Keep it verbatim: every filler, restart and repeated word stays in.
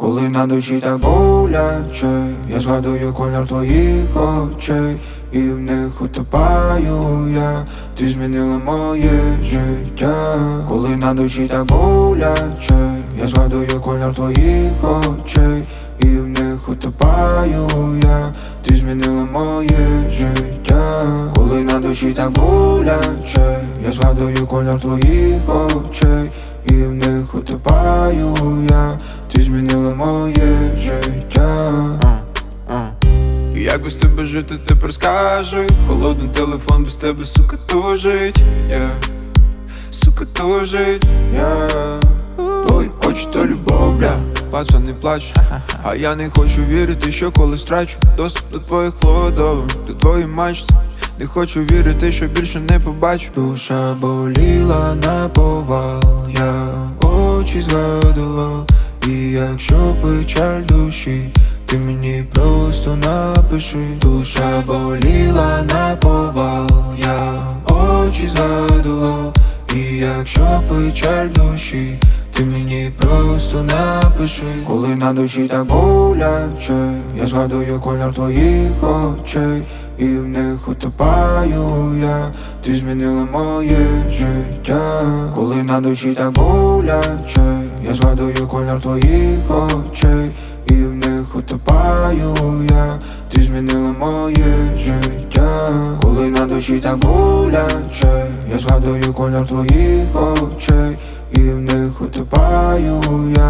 Коли на душі так боляче, я згадую колір твоїх очей, і в них утопаю я, ти змінила моє життя. Коли на душі так боляче, я згадую колір твоїх очей, і в них утопаю я, ти змінила моє життя. Коли на душі так боляче, я згадую колір твоїх очей, і в них утопаю я, ти змінила моє життя. uh, uh. Як без тебе жити, тепер скажи. Холодний телефон без тебе, сука, тужить, yeah. Сука, тужить, yeah. Твої очі то любов, бля. Пацан, не плач, а я не хочу вірити, що колись втрачу доступ до твоїх кладовок, до твоїх мачт. Не хочу вірити, що більше не побачу. Душа боліла наповал, я очі згадував. І якщо печаль душі, ти мені просто напиши. Душа боліла наповал, я очі згадував. І якщо печаль душі, ти мені просто напиши. Коли на душі так боляче, я згадую колір твоїх очей, і в них утопаю я, ти змінила моє життя. Коли на душі так боляче, я згадую колір твоїх очей, і в них утопаю я, ти змінила моє життя. Коли на душі так боляче, я згадую колір твоїх очей, і в них утопаю я,